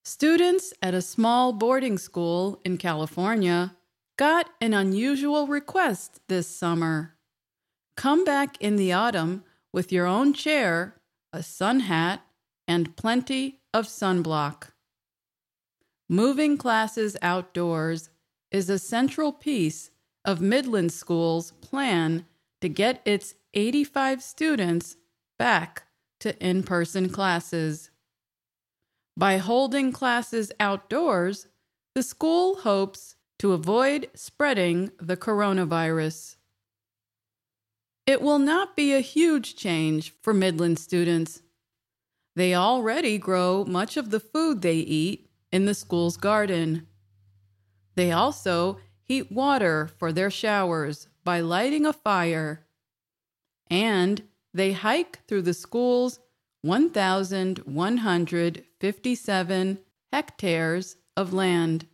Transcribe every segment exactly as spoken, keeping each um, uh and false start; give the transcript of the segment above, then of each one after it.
Students at a small boarding school in California got an unusual request this summer. Come back in the autumn with your own chair, a sun hat, and plenty of sunblock. Moving classes outdoors is a central piece of Midland School's plan to get its eighty-five students back to in-person classes. By holding classes outdoors, the school hopes to avoid spreading the coronavirus. It will not be a huge change for Midland students. They already grow much of the food they eat in the school's garden. They also heat water for their showers by lighting a fire. And they hike through the school's one thousand one hundred fifty-seven hectares of land.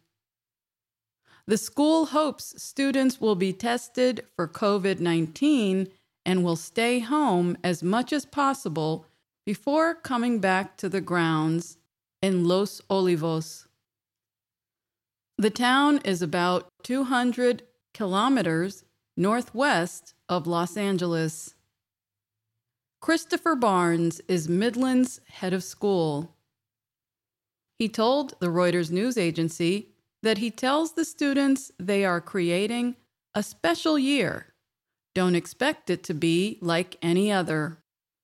The school hopes students will be tested for covid nineteen and will stay home as much as possible before coming back to the grounds in Los Olivos. The town is about two hundred kilometers northwest of Los Angeles. Christopher Barnes is Midland's head of school. He told the Reuters news agency that he tells the students they are creating a special year. Don't expect it to be like any other.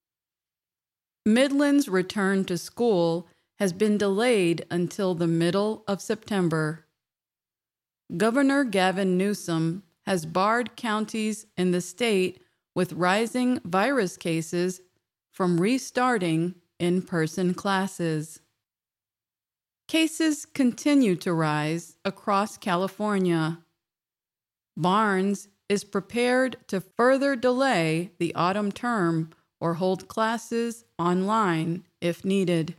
Midland's return to school has been delayed until the middle of September. Governor Gavin Newsom has barred counties in the state with rising virus cases from restarting in-person classes. Cases continue to rise across California. Barnes is prepared to further delay the autumn term or hold classes online if needed.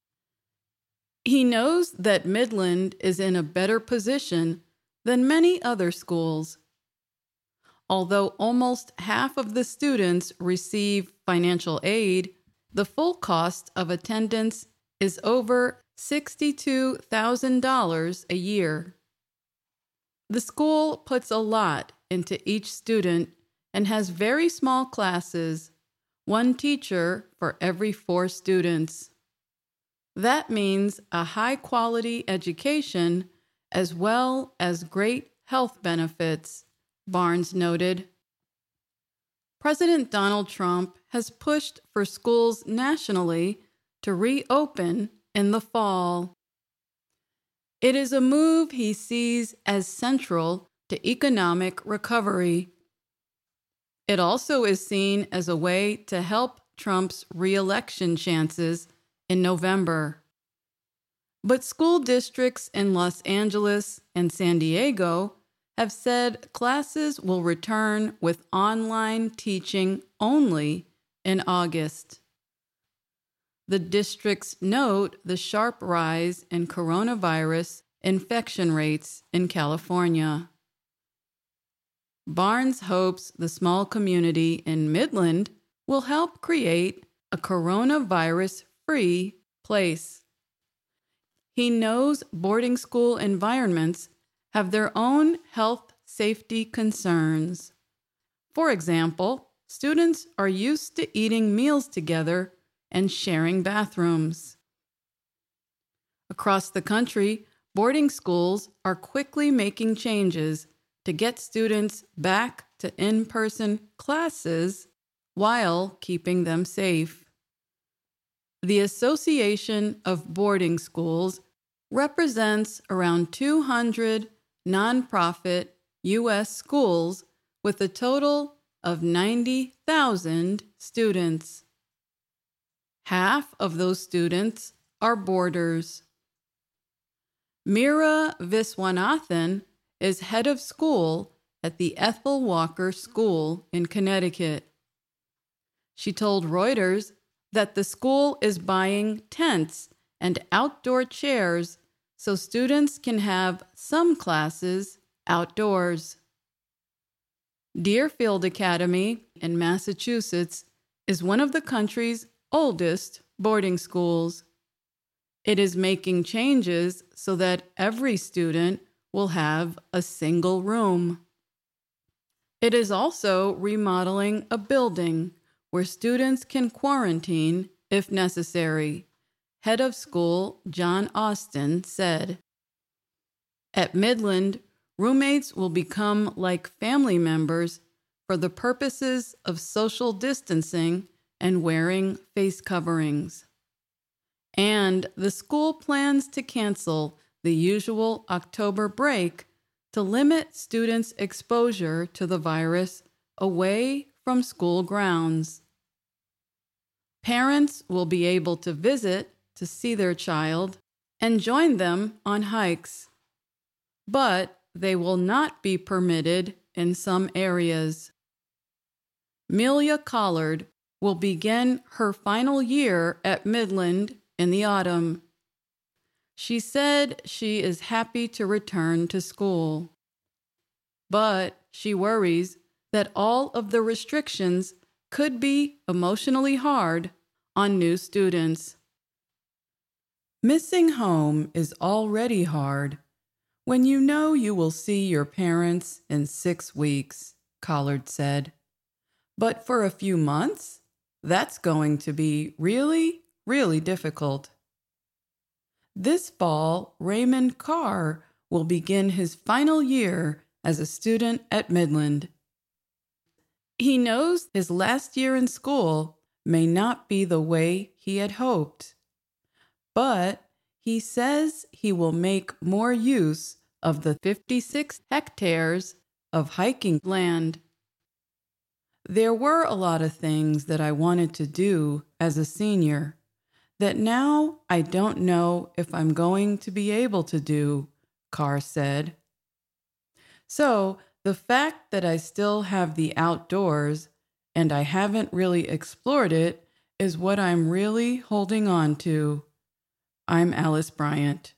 He knows that Midland is in a better position than many other schools. Although almost half of the students receive financial aid, the full cost of attendance is over sixty-two thousand dollars a year. The school puts a lot into each student and has very small classes, one teacher for every four students. That means a high-quality education as well as great health benefits, Barnes noted. President Donald Trump has pushed for schools nationally to reopen in the fall. It is a move he sees as central to economic recovery. It also is seen as a way to help Trump's re-election chances in November. But school districts in Los Angeles and San Diego have said classes will return with online teaching only in August. The districts note the sharp rise in coronavirus infection rates in California. Barnes hopes the small community in Midland will help create a coronavirus-free place. He knows boarding school environments have their own health safety concerns. For example, students are used to eating meals together and sharing bathrooms. Across the country, boarding schools are quickly making changes to get students back to in-person classes while keeping them safe. The Association of Boarding Schools represents around two hundred nonprofit U S schools with a total of ninety thousand students. Half of those students are boarders. Meera Viswanathan is head of school at the Ethel Walker School in Connecticut. She told Reuters that the school is buying tents and outdoor chairs so students can have some classes outdoors. Deerfield Academy in Massachusetts is one of the country's oldest boarding schools. It is making changes so that every student will have a single room. It is also remodeling a building where students can quarantine if necessary, head of school John Austin said. At Midland, roommates will become like family members for the purposes of social distancing and wearing face coverings. And the school plans to cancel the usual October break to limit students' exposure to the virus away from school grounds. Parents will be able to visit to see their child and join them on hikes, but they will not be permitted in some areas. Melia Collard will begin her final year at Midland in the autumn. She said she is happy to return to school, but she worries that all of the restrictions could be emotionally hard on new students. Missing home is already hard when you know you will see your parents in six weeks, Collard said. But for a few months, that's going to be really, really difficult. This fall, Raymond Carr will begin his final year as a student at Midland. He knows his last year in school may not be the way he had hoped, but he says he will make more use of the fifty-six hectares of hiking land. There were a lot of things that I wanted to do as a senior that now I don't know if I'm going to be able to do, Carr said. So the fact that I still have the outdoors and I haven't really explored it is what I'm really holding on to. I'm Alice Bryant.